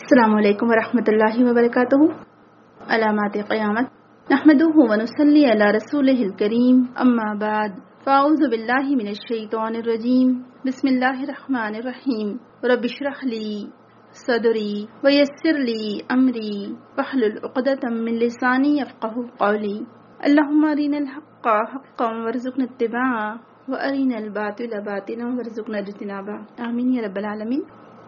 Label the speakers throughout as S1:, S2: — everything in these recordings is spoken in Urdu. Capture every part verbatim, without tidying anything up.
S1: السلام علیکم ورحمۃ اللہ وبرکاتہ۔ علامات قیامت نحمده ونصلی علی رسولہ الکریم، اما بعد فاعوذ باللہ من الشیطان الرجیم، بسم اللہ الرحمن الرحیم۔ رب اشرح لی صدری ویسر لی امری واحلل عقدۃ من لسانی یفقهوا قولی، اللہم ارنا الحق حقا وارزقنا اتباعہ وارنا الباطل باطلا وارزقنا اجتنابہ، آمین یا رب العالمین۔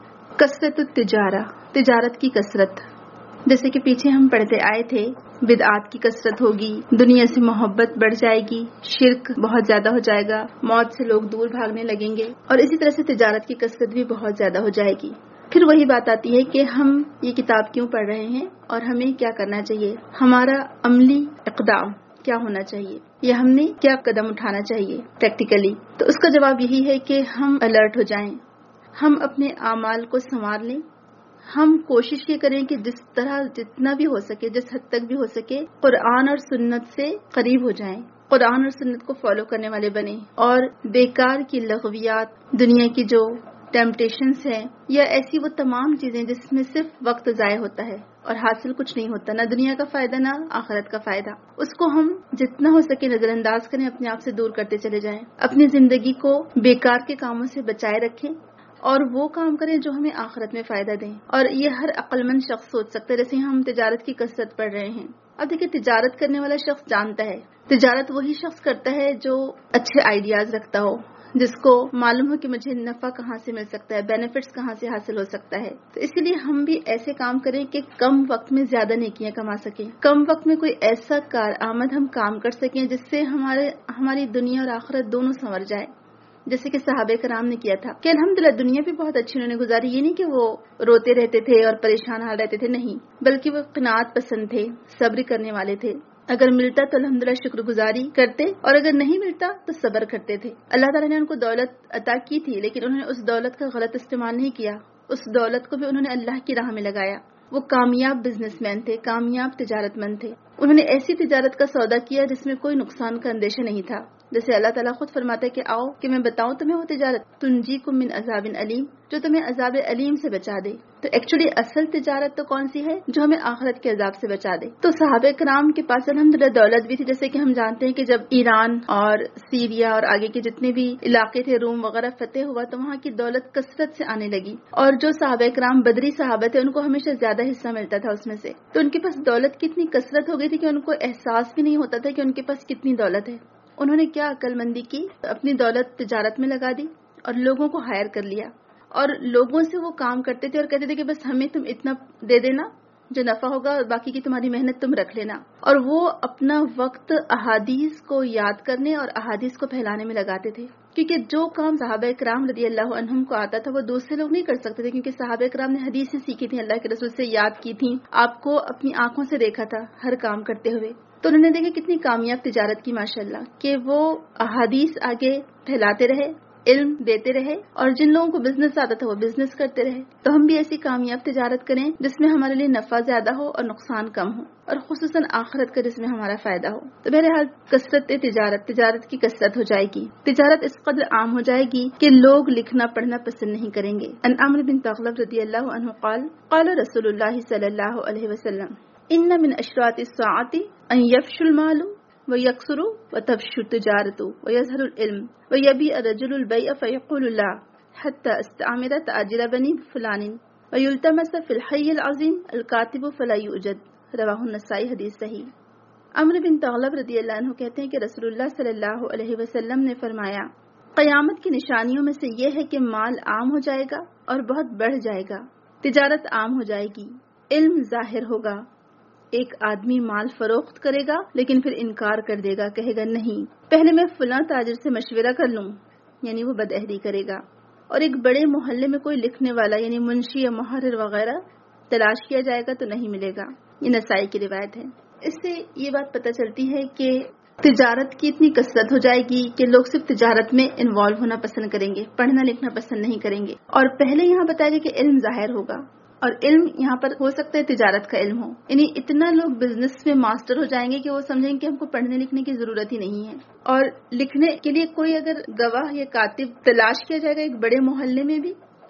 S1: کثرت التجارہ، تجارت کی کثرت، جیسے کہ پیچھے ہم پڑھتے آئے تھے، بدعات کی کثرت ہوگی، دنیا سے محبت بڑھ جائے گی، شرک بہت زیادہ ہو جائے گا، موت سے لوگ دور بھاگنے لگیں گے، اور اسی طرح سے تجارت کی کثرت بھی بہت زیادہ ہو جائے گی۔ پھر وہی بات آتی ہے کہ ہم یہ کتاب کیوں پڑھ رہے ہیں اور ہمیں کیا کرنا چاہیے، ہمارا عملی اقدام کیا ہونا چاہیے، یا ہم نے کیا قدم اٹھانا چاہیے پریکٹیکلی۔ تو اس کا جواب یہی ہے کہ ہم الرٹ ہو جائیں، ہم اپنے اعمال کو سنوار لیں، ہم کوشش یہ کریں کہ جس طرح جتنا بھی ہو سکے، جس حد تک بھی ہو سکے، قرآن اور سنت سے قریب ہو جائیں، قرآن اور سنت کو فالو کرنے والے بنیں، اور بیکار کی لغویات، دنیا کی جو ٹیمپٹیشنز ہیں، یا ایسی وہ تمام چیزیں جس میں صرف وقت ضائع ہوتا ہے اور حاصل کچھ نہیں ہوتا، نہ دنیا کا فائدہ نہ آخرت کا فائدہ، اس کو ہم جتنا ہو سکے نظر انداز کریں، اپنے آپ سے دور کرتے چلے جائیں، اپنی زندگی کو بیکار کے کاموں سے بچائے رکھیں اور وہ کام کریں جو ہمیں آخرت میں فائدہ دیں۔ اور یہ ہر عقل مند شخص سوچ سکتا ہے، جیسے ہم تجارت کی کثرت پڑھ رہے ہیں۔ اب دیکھیں، تجارت کرنے والا شخص جانتا ہے، تجارت وہی شخص کرتا ہے جو اچھے آئیڈیاز رکھتا ہو، جس کو معلوم ہو کہ مجھے نفع کہاں سے مل سکتا ہے، بینیفٹس کہاں سے حاصل ہو سکتا ہے۔ تو اسی لیے ہم بھی ایسے کام کریں کہ کم وقت میں زیادہ نیکیاں کما سکیں، کم وقت میں کوئی ایسا کارآمد ہم کام کر سکیں جس سے ہمارے ہماری دنیا اور آخرت دونوں سنور جائے، جیسے کہ صحابہ کرام نے کیا تھا کہ الحمدللہ دنیا بھی بہت اچھی انہوں نے گزاری۔ یہ نہیں کہ وہ روتے رہتے تھے اور پریشان حال رہتے تھے، نہیں، بلکہ وہ قناعت پسند تھے، صبر کرنے والے تھے۔ اگر ملتا تو الحمدللہ شکر گزاری کرتے، اور اگر نہیں ملتا تو صبر کرتے تھے۔ اللہ تعالیٰ نے ان کو دولت عطا کی تھی، لیکن انہوں نے اس دولت کا غلط استعمال نہیں کیا، اس دولت کو بھی انہوں نے اللہ کی راہ میں لگایا۔ وہ کامیاب بزنس مین تھے، کامیاب تجارت مند تھے۔ انہوں نے ایسی تجارت کا سودا کیا جس میں کوئی نقصان کا اندیشہ نہیں تھا، جیسے اللہ تعالیٰ خود فرماتا ہے کہ آؤ کہ میں بتاؤں تمہیں وہ تجارت تنجیکم من عذاب علیم، جو تمہیں عذاب علیم سے بچا دے۔ تو ایکچولی اصل تجارت تو کون سی ہے؟ جو ہمیں آخرت کے عذاب سے بچا دے۔ تو صحابہ کرام کے پاس الحمدللہ دولت بھی تھی، جیسے کہ ہم جانتے ہیں کہ جب ایران اور سیریا اور آگے کے جتنے بھی علاقے تھے، روم وغیرہ فتح ہوا، تو وہاں کی دولت کثرت سے آنے لگی، اور جو صحابہ کرام بدری صحابہ تھے ان کو ہمیشہ زیادہ حصہ ملتا تھا اس میں سے۔ تو ان کے پاس دولت کی اتنی کثرت ہو گئی تھی کہ ان کو احساس بھی نہیں ہوتا تھا کہ ان کے پاس کتنی دولت ہے۔ انہوں نے کیا عقل مندی کی، اپنی دولت تجارت میں لگا دی اور لوگوں کو ہائر کر لیا، اور لوگوں سے وہ کام کرتے تھے اور کہتے تھے کہ بس ہمیں تم اتنا دے دینا جو نفع ہوگا، اور باقی کی تمہاری محنت تم رکھ لینا۔ اور وہ اپنا وقت احادیث کو یاد کرنے اور احادیث کو پھیلانے میں لگاتے تھے، کیونکہ جو کام صحابہ کرام رضی اللہ عنہم کو آتا تھا وہ دوسرے لوگ نہیں کر سکتے تھے، کیونکہ صحابہ کرام نے حدیثیں سیکھی تھیں، اللہ کے رسول سے یاد کی تھیں، آپ کو اپنی آنکھوں سے دیکھا تھا ہر کام کرتے ہوئے۔ تو انہوں نے دیکھا کتنی کامیاب تجارت کی ماشاءاللہ، کہ وہ احادیث آگے پھیلاتے رہے، علم دیتے رہے، اور جن لوگوں کو بزنس آتا تھا وہ بزنس کرتے رہے۔ تو ہم بھی ایسی کامیاب تجارت کریں جس میں ہمارے لیے نفع زیادہ ہو اور نقصان کم ہو، اور خصوصاً آخرت کا جس میں ہمارا فائدہ ہو۔ تو بہرحال کثرت تجارت، تجارت کی کثرت ہو جائے گی، تجارت اس قدر عام ہو جائے گی کہ لوگ لکھنا پڑھنا پسند نہیں کریں گے۔ ان عمرو بن تغلب رضی اللہ عنہ قال قال رسول اللہ صلی اللہ علیہ وسلم ان من اشراط الساعۃ ان یفشوا المال ویکثر وتفشو التجارۃ ویظہر العلم ویبیع الرجل البیع فیقول لا حتی استعمر تاجر بنی فلان ویلتمس فی الحی العظیم الکاتب فلا یوجد، رواہ النسائی، حدیث صحیح۔ عمرو بن تغلب رضی اللہ عنہ کہتے ہیں کہ رسول اللہ صلی اللہ علیہ وسلم نے فرمایا، قیامت کی نشانیوں میں سے یہ ہے کہ مال عام ہو جائے گا اور بہت بڑھ جائے گا، تجارت عام ہو جائے گی، علم ظاہر ہوگا۔ ایک آدمی مال فروخت کرے گا لیکن پھر انکار کر دے گا، کہے گا نہیں، پہلے میں فلاں تاجر سے مشورہ کر لوں، یعنی وہ بدعہدی کرے گا۔ اور ایک بڑے محلے میں کوئی لکھنے والا یعنی منشی یا محرر وغیرہ تلاش کیا جائے گا تو نہیں ملے گا۔ یہ نسائی کی روایت ہے۔ اس سے یہ بات پتہ چلتی ہے کہ تجارت کی اتنی کثرت ہو جائے گی کہ لوگ صرف تجارت میں انوالو ہونا پسند کریں گے، پڑھنا لکھنا پسند نہیں کریں گے۔ اور پہلے یہاں بتایا گیا کہ علم ظاہر ہوگا، اور علم یہاں پر ہو سکتا ہے تجارت کا علم ہو، یعنی اتنا لوگ بزنس میں ماسٹر ہو جائیں گے کہ وہ سمجھیں گے کہ ہم کو پڑھنے لکھنے کی ضرورت ہی نہیں ہے۔ اور لکھنے کے لیے کوئی اگر گواہ یا کاتب تلاش کیا جائے گا ایک بڑے محلے میں بھی،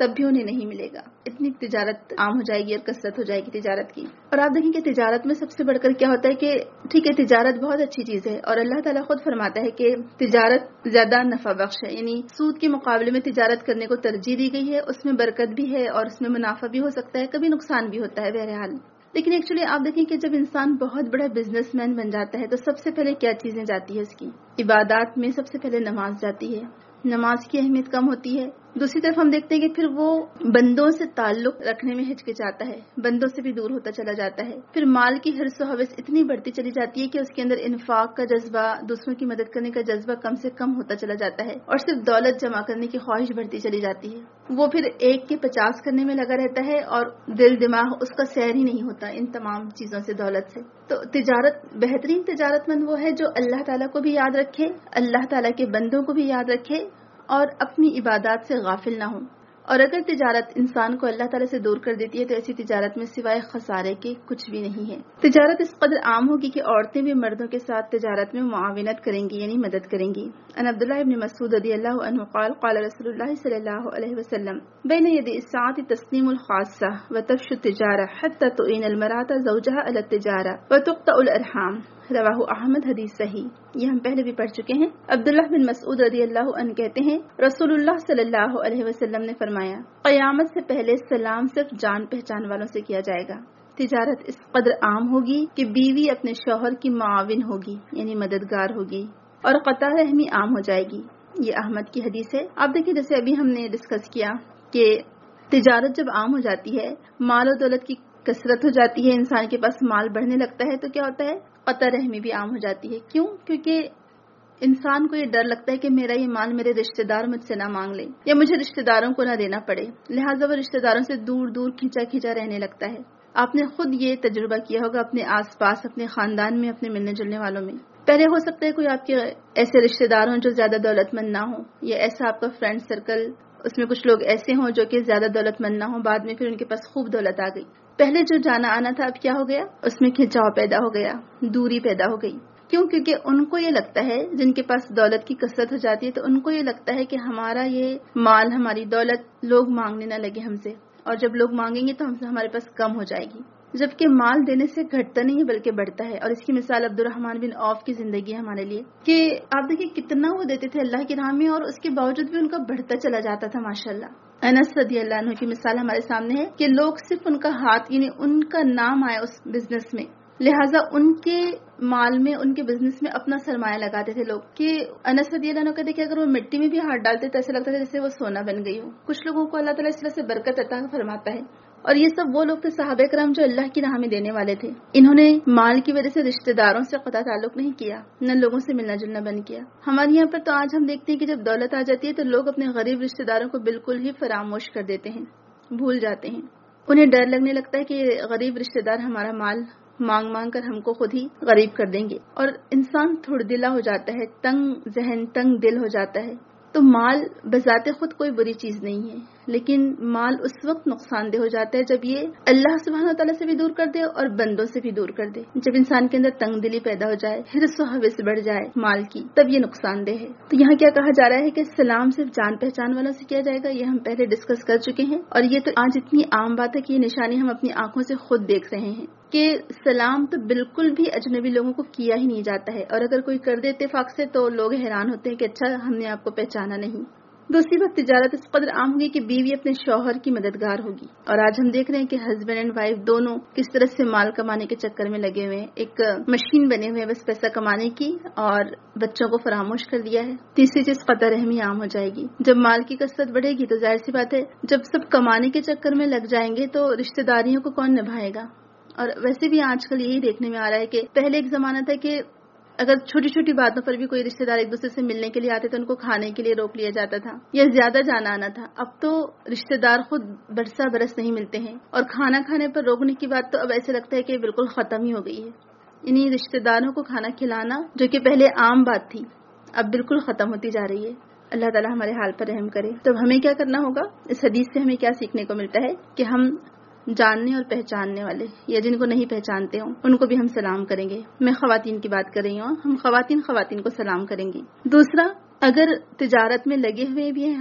S1: تب بھی انہیں نہیں ملے گا. اتنی تجارت عام ہو جائے گی اور کثرت ہو جائے گی تجارت کی. اور آپ دیکھیں کہ تجارت میں سب سے بڑھ کر کیا ہوتا ہے کہ ٹھیک ہے تجارت بہت اچھی چیز ہے اور اللہ تعالیٰ خود فرماتا ہے کہ تجارت زیادہ نفع بخش ہے، یعنی سود کے مقابلے میں تجارت کرنے کو ترجیح دی گئی ہے. اس میں برکت بھی ہے اور اس میں منافع بھی ہو سکتا ہے، کبھی نقصان بھی ہوتا ہے بہرحال. لیکن ایکچولی آپ دیکھیں کہ جب انسان بہت بڑا بزنس مین بن جاتا ہے تو سب سے پہلے کیا چیزیں جاتی ہے اس کی عبادات میں. سب سے پہلے نماز جاتی ہے، نماز کی اہمیت کم ہوتی ہے. دوسری طرف ہم دیکھتے ہیں کہ پھر وہ بندوں سے تعلق رکھنے میں ہچکچاتا ہے، بندوں سے بھی دور ہوتا چلا جاتا ہے. پھر مال کی حرص و حوث اتنی بڑھتی چلی جاتی ہے کہ اس کے اندر انفاق کا جذبہ، دوسروں کی مدد کرنے کا جذبہ کم سے کم ہوتا چلا جاتا ہے اور صرف دولت جمع کرنے کی خواہش بڑھتی چلی جاتی ہے. وہ پھر ایک کے پچاس کرنے میں لگا رہتا ہے اور دل دماغ اس کا سیر ہی نہیں ہوتا ان تمام چیزوں سے، دولت سے. تو تجارت، بہترین تجارت مند وہ ہے جو اللہ تعالیٰ کو بھی یاد رکھے، اللہ تعالیٰ کے بندوں کو بھی یاد رکھے اور اپنی عبادات سے غافل نہ ہو. اور اگر تجارت انسان کو اللہ تعالیٰ سے دور کر دیتی ہے تو ایسی تجارت میں سوائے خسارے کے کچھ بھی نہیں ہے. تجارت اس قدر عام ہوگی کہ عورتیں بھی مردوں کے ساتھ تجارت میں معاونت کریں گی، یعنی مدد کریں گی. ان عبداللہ ابن مسعود رضی اللہ عنہ قال قال رسول اللہ صلی اللہ علیہ وسلم بین یدی الساعة تسلیم الخاصہ وتفش التجارہ حتی تعین المرأة زوجها علی التجارہ وتقطع الارحام. رواہ احمد، حدیث صحیح. یہ ہم پہلے بھی پڑھ چکے ہیں. عبداللہ بن مسعود رضی اللہ عنہ کہتے ہیں رسول اللہ صلی اللہ علیہ وسلم نے فرمایا قیامت سے پہلے سلام صرف جان پہچان والوں سے کیا جائے گا. تجارت اس قدر عام ہوگی کہ بیوی اپنے شوہر کی معاون ہوگی، یعنی مددگار ہوگی، اور قطع رحمی عام ہو جائے گی. یہ احمد کی حدیث ہے. آپ دیکھیں جیسے ابھی ہم نے ڈسکس کیا کہ تجارت جب عام ہو جاتی ہے، مال و دولت کی کثرت ہو جاتی ہے، انسان کے پاس مال بڑھنے لگتا ہے تو کیا ہوتا ہے، قطع رحمی بھی عام ہو جاتی ہے. کیوں؟ کیونکہ انسان کو یہ ڈر لگتا ہے کہ میرا یہ مال میرے رشتہ دار مجھ سے نہ مانگ لیں یا مجھے رشتہ داروں کو نہ دینا پڑے، لہٰذا وہ رشتہ داروں سے دور دور کھینچا کھینچا رہنے لگتا ہے. آپ نے خود یہ تجربہ کیا ہوگا اپنے آس پاس، اپنے خاندان میں، اپنے ملنے جلنے والوں میں. پہلے ہو سکتا ہے کوئی آپ کے ایسے رشتہ دار ہوں جو زیادہ دولت مند نہ ہوں، یا ایسا آپ کا فرینڈ سرکل، اس میں کچھ لوگ ایسے ہوں جو کہ زیادہ دولت مند نہ ہوں، بعد میں پھر ان کے پاس خوب دولت آ گئی. پہلے جو جانا آنا تھا اب کیا ہو گیا، اس میں کھنچاؤ پیدا ہو گیا، دوری پیدا ہو گئی. کیوں؟ کیونکہ ان کو یہ لگتا ہے، جن کے پاس دولت کی کثرت ہو جاتی ہے تو ان کو یہ لگتا ہے کہ ہمارا یہ مال، ہماری دولت لوگ مانگنے نہ لگے ہم سے، اور جب لوگ مانگیں گے تو ہم سے ہمارے پاس کم ہو جائے گی. جبکہ مال دینے سے گھٹتا نہیں ہے بلکہ بڑھتا ہے. اور اس کی مثال عبد الرحمن بن عوف کی زندگی ہے ہمارے لیے کہ آپ دیکھیں کتنا وہ دیتے تھے اللہ کی راہ میں اور اس کے باوجود بھی ان کا بڑھتا چلا جاتا تھا ماشاءاللہ. انس رضی اللہ عنہ کی مثال ہمارے سامنے ہے کہ لوگ صرف ان کا ہاتھ، یعنی ان کا نام آیا اس بزنس میں، لہٰذا ان کے مال میں، ان کے بزنس میں اپنا سرمایہ لگاتے تھے لوگ. کہ انس رضی اللہ عنہ کہتے کہ اگر وہ مٹی میں بھی ہاتھ ڈالتے تو ایسا لگتا تھا جیسے وہ سونا بن گئی ہو. کچھ لوگوں کو اللہ تعالیٰ اس طرح سے برکت عطا فرماتا ہے. اور یہ سب وہ لوگ تھے صحابہ کرام جو اللہ کی راہ میں دینے والے تھے. انہوں نے مال کی وجہ سے رشتہ داروں سے قطع تعلق نہیں کیا، نہ لوگوں سے ملنا جلنا بند کیا. ہمارے یہاں پر تو آج ہم دیکھتے ہیں کہ جب دولت آ جاتی ہے تو لوگ اپنے غریب رشتہ داروں کو بالکل ہی فراموش کر دیتے ہیں، بھول جاتے ہیں. انہیں ڈر لگنے لگتا ہے کہ غریب رشتہ دار ہمارا مال مانگ مانگ کر ہم کو خود ہی غریب کر دیں گے. اور انسان تھوڑ دلا ہو جاتا ہے، تنگ ذہن، تنگ دل ہو جاتا ہے. تو مال بذات خود کوئی بری چیز نہیں ہے، لیکن مال اس وقت نقصان دہ ہو جاتا ہے جب یہ اللہ سبحانہ و تعالیٰ سے بھی دور کر دے اور بندوں سے بھی دور کر دے. جب انسان کے اندر تنگ دلی پیدا ہو جائے، حرص و حوث بڑھ جائے مال کی، تب یہ نقصان دہ ہے. تو یہاں کیا کہا جا رہا ہے کہ سلام صرف جان پہچان والوں سے کیا جائے گا. یہ ہم پہلے ڈسکس کر چکے ہیں اور یہ تو آج اتنی عام بات ہے کہ یہ نشانی ہم اپنی آنکھوں سے خود دیکھ رہے ہیں کہ سلام تو بالکل بھی اجنبی لوگوں کو کیا ہی نہیں جاتا ہے، اور اگر کوئی کر دے اتفاق سے تو لوگ حیران ہوتے ہیں کہ اچھا ہم نے آپ کو پہچانا نہیں. دوسری بات، تجارت اس قدر عام ہوگی کہ بیوی اپنے شوہر کی مددگار ہوگی. اور آج ہم دیکھ رہے ہیں کہ ہسبینڈ اینڈ وائف دونوں کس طرح سے مال کمانے کے چکر میں لگے ہوئے ہیں، ایک مشین بنے ہوئے ہیں بس پیسہ کمانے کی، اور بچوں کو فراموش کر دیا ہے. تیسری چیز، قطع رحمی عام ہو جائے گی. جب مال کی کثرت بڑھے گی تو ظاہر سی بات ہے جب سب کمانے کے چکر میں لگ جائیں گے تو رشتہ داریوں کو کون نبھائے گا. اور ویسے بھی آج کل یہی دیکھنے میں آ رہا ہے کہ پہلے ایک زمانہ تھا کہ اگر چھوٹی چھوٹی باتوں پر بھی کوئی رشتہ دار ایک دوسرے سے ملنے کے لیے آتے تو ان کو کھانے کے لیے روک لیا جاتا تھا یا زیادہ جانا آنا تھا. اب تو رشتہ دار خود برسا برس نہیں ملتے ہیں، اور کھانا کھانے پر روکنے کی بات تو اب ایسے لگتا ہے کہ بالکل ختم ہی ہو گئی ہے. یعنی رشتہ داروں کو کھانا کھلانا جو کہ پہلے عام بات تھی اب بالکل ختم ہوتی جا رہی ہے. اللہ تعالیٰ ہمارے حال پر رحم کرے. تو ہمیں کیا کرنا ہوگا؟ اس حدیث سے ہمیں کیا سیکھنے کو ملتا ہے کہ ہم جاننے اور پہچاننے والے یا جن کو نہیں پہچانتے ہوں ان کو بھی ہم سلام کریں گے. میں خواتین کی بات کر رہی ہوں، ہم خواتین خواتین کو سلام کریں گی. دوسرا، اگر تجارت میں لگے ہوئے بھی ہیں ہم لوگ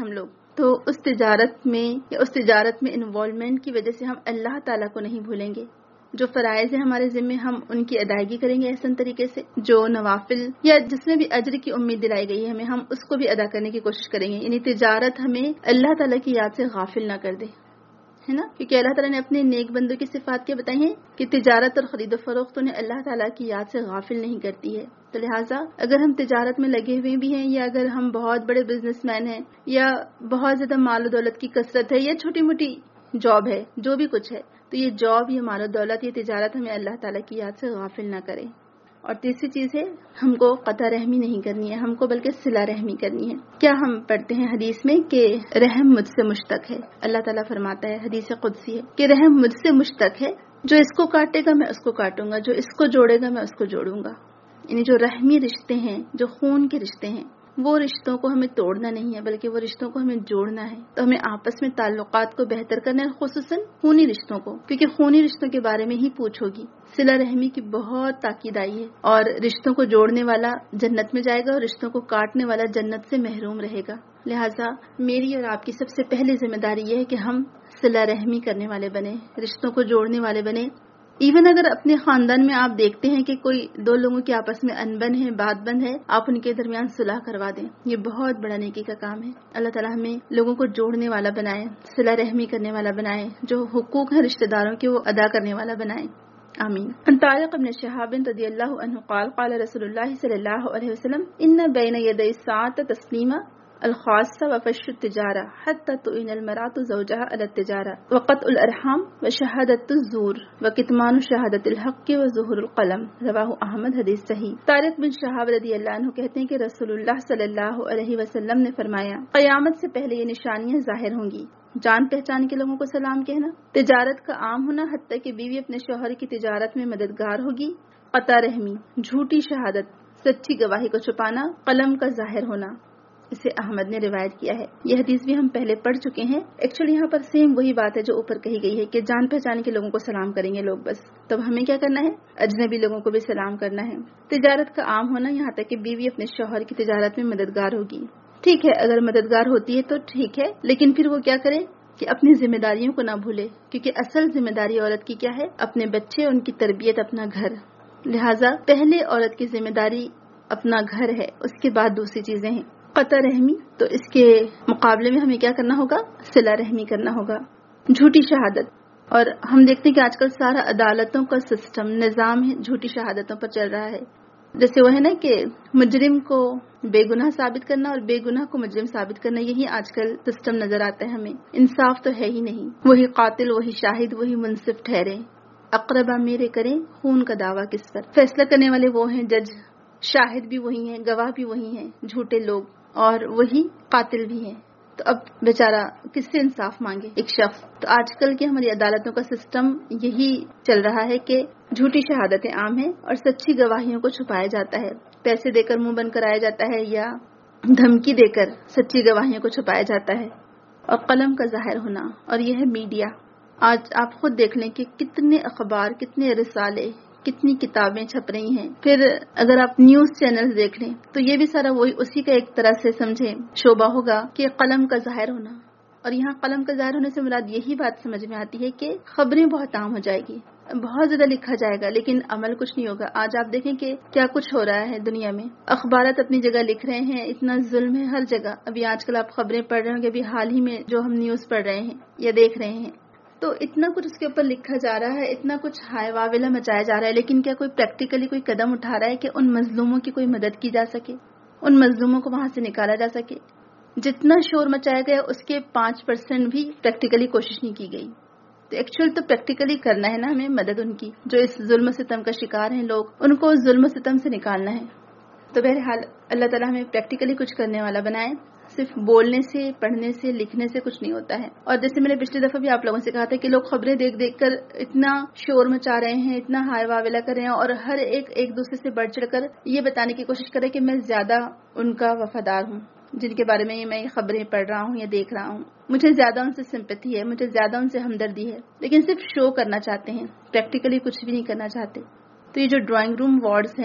S1: تو اس تجارت میں یا اس تجارت میں انوالومنٹ کی وجہ سے ہم اللہ تعالیٰ کو نہیں بھولیں گے. جو فرائض ہیں ہمارے ذمے ہم ان کی ادائیگی کریں گے احسن طریقے سے. جو نوافل یا جس میں بھی اجر کی امید دلائی گئی ہے ہمیں, ہم اس کو بھی ادا کرنے کی کوشش کریں گے. یعنی تجارت ہمیں اللہ تعالیٰ کی یاد سے غافل نہ کر دے, ہے نا, کیونکہ اللہ تعالیٰ نے اپنے نیک بندوں کی صفات کیا بتائی ہیں کہ تجارت اور خرید و فروخت انہیں اللہ تعالیٰ کی یاد سے غافل نہیں کرتی ہے. تو لہٰذا اگر ہم تجارت میں لگے ہوئے بھی ہیں, یا اگر ہم بہت بڑے بزنس مین ہیں, یا بہت زیادہ مال و دولت کی کثرت ہے, یا چھوٹی موٹی جاب ہے, جو بھی کچھ ہے, تو یہ جاب, یہ مال و دولت, یہ تجارت ہمیں اللہ تعالیٰ کی یاد سے غافل نہ کرے. اور تیسری چیز ہے, ہم کو قطع رحمی نہیں کرنی ہے, ہم کو بلکہ صلہ رحمی کرنی ہے. کیا ہم پڑھتے ہیں حدیث میں کہ رحم مجھ سے مشتق ہے. اللہ تعالیٰ فرماتا ہے, حدیث قدسی ہے, کہ رحم مجھ سے مشتق ہے, جو اس کو کاٹے گا میں اس کو کاٹوں گا, جو اس کو جوڑے گا میں اس کو جوڑوں گا. یعنی جو رحمی رشتے ہیں, جو خون کے رشتے ہیں, وہ رشتوں کو ہمیں توڑنا نہیں ہے بلکہ وہ رشتوں کو ہمیں جوڑنا ہے. تو ہمیں آپس میں تعلقات کو بہتر کرنا ہے, خصوصاً خونی رشتوں کو, کیونکہ خونی رشتوں کے بارے میں ہی پوچھ ہوگی. صلہ رحمی کی بہت تاکید آئی ہے, اور رشتوں کو جوڑنے والا جنت میں جائے گا اور رشتوں کو کاٹنے والا جنت سے محروم رہے گا. لہٰذا میری اور آپ کی سب سے پہلی ذمہ داری یہ ہے کہ ہم صلہ رحمی کرنے والے بنے, رشتوں کو جوڑنے والے بنے. ایون اگر اپنے خاندان میں آپ دیکھتے ہیں کہ کوئی دو لوگوں کے آپس میں انبن ہے, بات بند ہے, آپ ان کے درمیان صلح کروا دیں. یہ بہت بڑا نیکی کا کام ہے. اللہ تعالیٰ ہمیں لوگوں کو جوڑنے والا بنائے, صلہ رحمی کرنے والا بنائے, جو حقوق ہیں رشتہ داروں کے وہ ادا کرنے والا بنائے. آمین. عن طارق بن شهاب رضی اللہ عنہ قال قال رسول اللہ صلی اللہ علیہ وسلم ان بین یدی الساعة تسلیما الخاصة وفش التجارة حتى تؤين المرأة زوجها على التجارة وقطع الأرحام وشهادة الزور وكتمان شهادة الحق وظهور القلم. رواہ احمد. حدیث صحیح. طارق بن شہاب رضی اللہ عنہ کہتے ہیں کہ رسول اللہ صلی اللہ علیہ وسلم نے فرمایا, قیامت سے پہلے یہ نشانیاں ظاہر ہوں گی. جان پہچان کے لوگوں کو سلام کہنا, تجارت کا عام ہونا حتیٰ کہ بیوی اپنے شوہر کی تجارت میں مددگار ہوگی, قطع رحمی, جھوٹی شہادت, سچی گواہی کو چھپانا, قلم کا ظاہر ہونا. اسے احمد نے روایت کیا ہے. یہ حدیث بھی ہم پہلے پڑھ چکے ہیں. ایکچولی یہاں پر سیم وہی بات ہے جو اوپر کہی گئی ہے کہ جان پہچان کے لوگوں کو سلام کریں گے لوگ بس. تب ہمیں کیا کرنا ہے, اجنبی لوگوں کو بھی سلام کرنا ہے. تجارت کا عام ہونا, یہاں تک کہ بیوی اپنے شوہر کی تجارت میں مددگار ہوگی. ٹھیک ہے, اگر مددگار ہوتی ہے تو ٹھیک ہے, لیکن پھر وہ کیا کرے کہ اپنی ذمہ داریوں کو نہ بھولے, کیونکہ اصل ذمہ داری عورت کی کیا ہے, اپنے بچے, ان کی تربیت, اپنا گھر. لہٰذا پہلے عورت کی ذمہ داری اپنا گھر ہے, اس کے بعد دوسری چیزیں ہیں. قطع رحمی, تو اس کے مقابلے میں ہمیں کیا کرنا ہوگا, صلہ رحمی کرنا ہوگا. جھوٹی شہادت, اور ہم دیکھتے ہیں کہ آج کل سارا عدالتوں کا سسٹم, نظام ہے جھوٹی شہادتوں پر چل رہا ہے. جیسے وہ ہے نا کہ مجرم کو بے گناہ ثابت کرنا اور بے گناہ کو مجرم ثابت کرنا, یہی آج کل سسٹم نظر آتا ہے ہمیں. انصاف تو ہے ہی نہیں. وہی قاتل, وہی شاہد, وہی منصف ٹھہرے, اقربا میرے کریں, خون کا دعویٰ کس پر. فیصلہ کرنے والے وہ ہیں جج, شاہد بھی وہی ہیں, گواہ بھی وہی ہیں, جھوٹے لوگ, اور وہی قاتل بھی ہیں. تو اب بیچارہ کس سے انصاف مانگے ایک شخص. تو آج کل کی ہماری عدالتوں کا سسٹم یہی چل رہا ہے کہ جھوٹی شہادتیں عام ہیں اور سچی گواہیوں کو چھپایا جاتا ہے. پیسے دے کر منہ بند کرایا جاتا ہے یا دھمکی دے کر سچی گواہیوں کو چھپایا جاتا ہے. اور قلم کا ظاہر ہونا, اور یہ ہے میڈیا. آج آپ خود دیکھ لیں کہ کتنے اخبار, کتنے رسالے, کتنی کتابیں چھپ رہی ہیں. پھر اگر آپ نیوز چینل دیکھ لیں تو یہ بھی سارا وہی اسی کا ایک طرح سے سمجھے شعبہ ہوگا کہ قلم کا ظاہر ہونا. اور یہاں قلم کا ظاہر ہونے سے مراد یہی بات سمجھ میں آتی ہے کہ خبریں بہت عام ہو جائے گی, بہت زیادہ لکھا جائے گا, لیکن عمل کچھ نہیں ہوگا. آج آپ دیکھیں کہ کیا کچھ ہو رہا ہے دنیا میں. اخبارات اپنی جگہ لکھ رہے ہیں, اتنا ظلم ہے ہر جگہ. ابھی آج کل آپ خبریں پڑھ رہے ہوں گے, ابھی حال ہی میں جو ہم نیوز پڑھ رہے ہیں یا دیکھ رہے ہیں, تو اتنا کچھ اس کے اوپر لکھا جا رہا ہے, اتنا کچھ ہائے واویلا مچایا جا رہا ہے, لیکن کیا کوئی پریکٹیکلی کوئی قدم اٹھا رہا ہے کہ ان مظلوموں کی کوئی مدد کی جا سکے, ان مظلوموں کو وہاں سے نکالا جا سکے. جتنا شور مچایا گیا اس کے پانچ پرسینٹ بھی پریکٹیکلی کوشش نہیں کی گئی. تو ایکچوئل تو پریکٹیکلی کرنا ہے نا ہمیں مدد ان کی, جو اس ظلم و ستم کا شکار ہیں لوگ, ان کو ظلم و ستم سے نکالنا ہے. تو بہرحال اللہ تعالیٰ ہمیں پریکٹیکلی کچھ کرنے والا بنائے. صرف بولنے سے, پڑھنے سے, لکھنے سے کچھ نہیں ہوتا ہے. اور جیسے میں نے پچھلی دفعہ بھی آپ لوگوں سے کہا تھا کہ لوگ خبریں دیکھ دیکھ کر اتنا شور مچا رہے ہیں, اتنا ہائے واویلا کر رہے ہیں, اور ہر ایک ایک دوسرے سے بڑھ چڑھ کر یہ بتانے کی کوشش کرے کہ میں زیادہ ان کا وفادار ہوں, جن کے بارے میں میں خبریں پڑھ رہا ہوں یا دیکھ رہا ہوں. مجھے زیادہ ان سے سمپیتھی ہے, مجھے زیادہ ان سے ہمدردی ہے, لیکن صرف شو کرنا چاہتے ہیں, پریکٹیکلی کچھ بھی نہیں کرنا چاہتے. تو یہ جو ڈرائنگ روم وارز ہیں,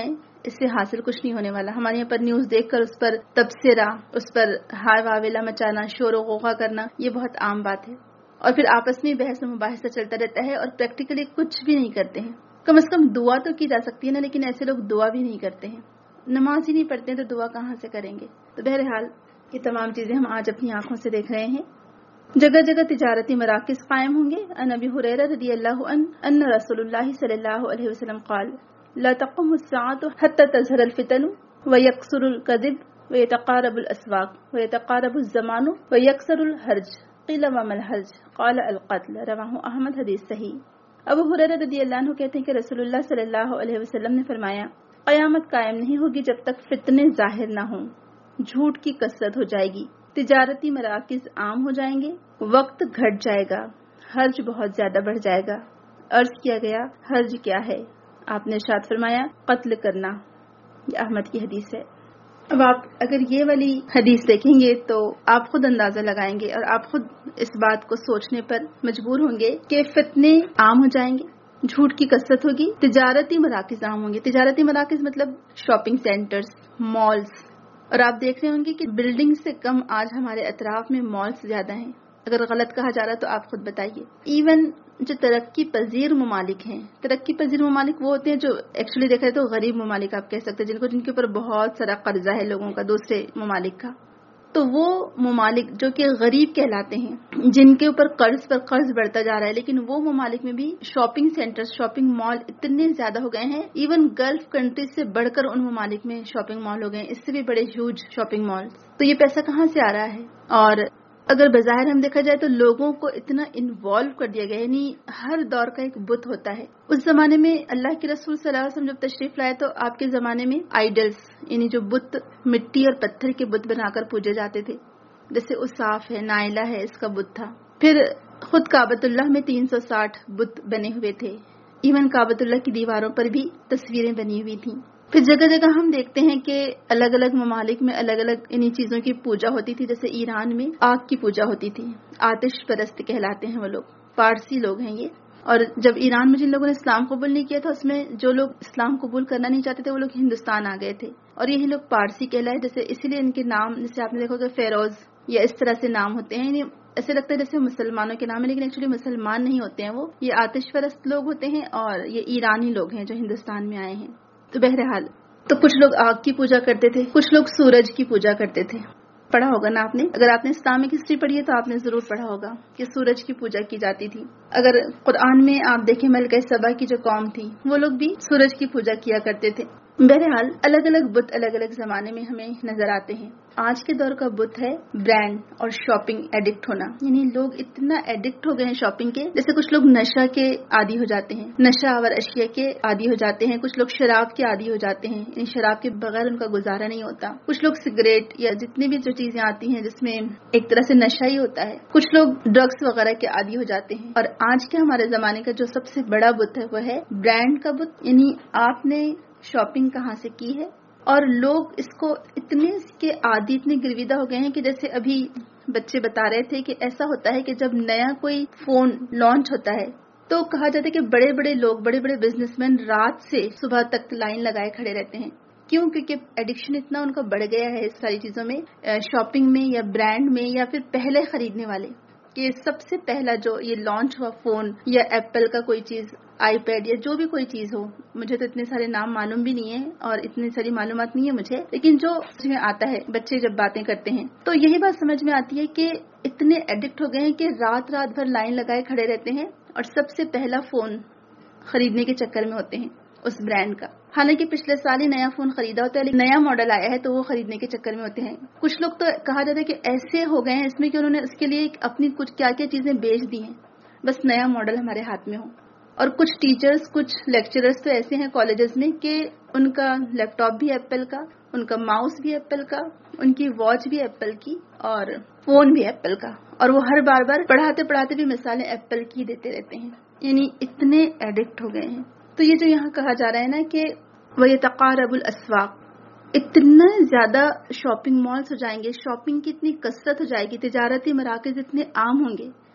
S1: اس سے حاصل کچھ نہیں ہونے والا. ہمارے یہاں پر نیوز دیکھ کر اس پر تبصرہ، اس پر ہائے واویلا مچانا، شور و غوغا کرنا، یہ بہت عام بات ہے. اور پھر آپس میں بحث و مباحثہ چلتا رہتا ہے اور پریکٹیکلی کچھ بھی نہیں کرتے ہیں. کم از کم دعا تو کی جا سکتی ہے نا، لیکن ایسے لوگ دعا بھی نہیں کرتے ہیں. نماز ہی نہیں پڑھتے ہیں تو دعا کہاں سے کریں گے؟ تو بہرحال یہ تمام چیزیں ہم آج اپنی آنکھوں سے دیکھ رہے ہیں. جگہ جگہ تجارتی مراکز قائم ہوں گے. عن ابی ہریرہ رضی اللہ عنہ ان رسول اللہ صلی اللہ علیہ وسلم قال لا تقوم الساعة حتى تظهر الفتن ويكثر الكذب ويتقارب الاسواق ويتقارب الزمان ويكثر الحرج. قیل وما الحرج؟ قال القتل. رواہ احمد. حدیث صحیح. ابو ہریرہ رضی اللہ عنہ کہتے ہیں کہ رسول اللہ صلی اللہ علیہ وسلم نے فرمایا قیامت قائم نہیں ہوگی جب تک فتنے ظاہر نہ ہوں، جھوٹ کی کثرت ہو جائے گی، تجارتی مراکز عام ہو جائیں گے، وقت گھٹ جائے گا، حرج بہت زیادہ بڑھ جائے گا. عرض کیا گیا حرج کیا ہے؟ آپ نے ارشاد فرمایا قتل کرنا. یہ احمد کی حدیث ہے. اب آپ اگر یہ والی حدیث دیکھیں گے تو آپ خود اندازہ لگائیں گے اور آپ خود اس بات کو سوچنے پر مجبور ہوں گے کہ فتنے عام ہو جائیں گے، جھوٹ کی کثرت ہوگی، تجارتی مراکز عام ہوں گے. تجارتی مراکز مطلب شاپنگ سینٹرز، مالز. اور آپ دیکھ رہے ہوں گے کہ بلڈنگ سے کم آج ہمارے اطراف میں مالز زیادہ ہیں. اگر غلط کہا جا رہا ہے تو آپ خود بتائیے. ایون جو ترقی پذیر ممالک ہیں، ترقی پذیر ممالک وہ ہوتے ہیں جو ایکچولی دیکھا جائے تو غریب ممالک آپ کہہ سکتے ہیں، جن کو جن کے اوپر بہت سارا قرضہ ہے لوگوں کا دوسرے ممالک کا. تو وہ ممالک جو کہ غریب کہلاتے ہیں، جن کے اوپر قرض پر قرض بڑھتا جا رہا ہے، لیکن وہ ممالک میں بھی شاپنگ سینٹر، شاپنگ مال اتنے زیادہ ہو گئے ہیں. ایون گلف کنٹریز سے بڑھ کر ان ممالک میں شاپنگ مال ہو گئے ہیں، اس سے بھی بڑے ہیوج شاپنگ مال. تو یہ پیسہ کہاں سے آ رہا ہے؟ اور اگر بظاہر ہم دیکھا جائے تو لوگوں کو اتنا انوالو کر دیا گیا ہے. یعنی ہر دور کا ایک بت ہوتا ہے. اس زمانے میں اللہ کے رسول صلی اللہ علیہ وسلم جب تشریف لائے تو آپ کے زمانے میں آئیڈلز یعنی جو بت مٹی اور پتھر کے بت بنا کر پوجے جاتے تھے، جیسے اصاف ہے، نائلہ ہے، اس کا بت تھا. پھر خود کعبۃ اللہ میں تین سو ساٹھ بت بنے ہوئے تھے. ایون کعبۃ اللہ کی دیواروں پر بھی تصویریں بنی ہوئی تھیں. پھر جگہ جگہ ہم دیکھتے ہیں کہ الگ الگ ممالک میں الگ الگ انہی چیزوں کی پوجا ہوتی تھی. جیسے ایران میں آگ کی پوجا ہوتی تھی، آتش پرست کہلاتے ہیں وہ لوگ، پارسی لوگ ہیں یہ. اور جب ایران میں جن لوگوں نے اسلام قبول نہیں کیا تھا، اس میں جو لوگ اسلام قبول کرنا نہیں چاہتے تھے وہ لوگ ہندوستان آ گئے تھے اور یہی لوگ پارسی کہلائے. جیسے اسی لیے ان کے نام جیسے آپ نے دیکھا کہ فیروز یا اس طرح سے نام ہوتے ہیں. ایسے لگتا ہے جیسے مسلمانوں کے نام ہے، لیکن ایکچولی مسلمان نہیں ہوتے ہیں، وہ یہ آتش پرست لوگ ہوتے ہیں اور یہ ایرانی لوگ ہیں جو ہندوستان میں آئے ہیں. تو بہرحال تو کچھ لوگ آگ کی پوجا کرتے تھے، کچھ لوگ سورج کی پوجا کرتے تھے. پڑھا ہوگا نا آپ نے، اگر آپ نے اسلامک ہسٹری پڑھی ہے تو آپ نے ضرور پڑھا ہوگا کہ سورج کی پوجا کی جاتی تھی. اگر قرآن میں آپ دیکھیں ملکہ سبا کی جو قوم تھی وہ لوگ بھی سورج کی پوجا کیا کرتے تھے. بہرحال الگ الگ بت الگ الگ زمانے میں ہمیں نظر آتے ہیں. آج کے دور کا بت ہے برانڈ اور شاپنگ ایڈکٹ ہونا. یعنی لوگ اتنا ایڈکٹ ہو گئے ہیں شاپنگ کے، جیسے کچھ لوگ نشہ کے عادی ہو جاتے ہیں، نشہ آور اشیاء کے عادی ہو جاتے ہیں، کچھ لوگ شراب کے عادی ہو جاتے ہیں، یعنی شراب کے بغیر ان کا گزارا نہیں ہوتا. کچھ لوگ سگریٹ یا جتنی بھی جو چیزیں آتی ہیں جس میں ایک طرح سے نشہ ہی ہوتا ہے، کچھ لوگ ڈرگس وغیرہ کے عادی ہو جاتے ہیں. اور آج کے ہمارے زمانے کا جو سب سے بڑا بت ہے وہ ہے برانڈ کا بت. یعنی آپ نے شاپنگ کہاں سے کی ہے، اور لوگ اس کو اتنے کے عادی، اتنے گرویدہ ہو گئے ہیں کہ جیسے ابھی بچے بتا رہے تھے کہ ایسا ہوتا ہے کہ جب نیا کوئی فون لانچ ہوتا ہے تو کہا جاتا ہے کہ بڑے بڑے لوگ، بڑے بڑے بزنس مین رات سے صبح تک لائن لگائے کھڑے رہتے ہیں. کیوں؟ کیونکہ ایڈکشن اتنا ان کا بڑھ گیا ہے اس ساری چیزوں میں، شاپنگ میں یا برانڈ میں یا پھر پہلے خریدنے والے، کہ سب سے پہلا جو یہ لانچ ہوا فون یا ایپل کا کوئی چیز، آئی پیڈ یا جو بھی کوئی چیز ہو، مجھے تو اتنے سارے نام معلوم بھی نہیں ہے اور اتنی ساری معلومات نہیں ہے مجھے، لیکن جو اس میں آتا ہے بچے جب باتیں کرتے ہیں تو یہی بات سمجھ میں آتی ہے کہ اتنے ایڈکٹ ہو گئے ہیں کہ رات رات بھر لائن لگائے کھڑے رہتے ہیں اور سب سے پہلا فون خریدنے کے چکر میں ہوتے ہیں اس برانڈ کا. حالانکہ پچھلے سال ہی نیا فون خریدا ہوتا ہے، لیکن نیا ماڈل آیا ہے تو وہ خریدنے کے چکر میں ہوتے ہیں. کچھ لوگ تو کہا جاتا ہے کہ ایسے ہو گئے ہیں اس میں کہ انہوں نے اس کے لیے اپنی کچھ کیا کیا چیزیں بیچ دی ہیں بس نیا ماڈل ہمارے ہاتھ میں ہو. اور کچھ ٹیچرز، کچھ لیکچررز تو ایسے ہیں کالجز میں کہ ان کا لیپ ٹاپ بھی ایپل کا، ان کا ماؤس بھی ایپل کا، ان کی واچ بھی ایپل کی اور فون بھی ایپل کا، اور وہ ہر بار بار پڑھاتے پڑھاتے بھی مثالیں ایپل کی دیتے رہتے ہیں. یعنی اتنے ایڈکٹ ہو گئے ہیں. تو یہ جو یہاں کہا جا رہا ہے نا کہ وَيَتَقَارَبُ الْأَسْوَاقُ، اتنا زیادہ شاپنگ مالز ہو جائیں گے، شاپنگ کی اتنی کثرت ہو جائے گی، تجارتی مراکز اتنے عام ہوں گے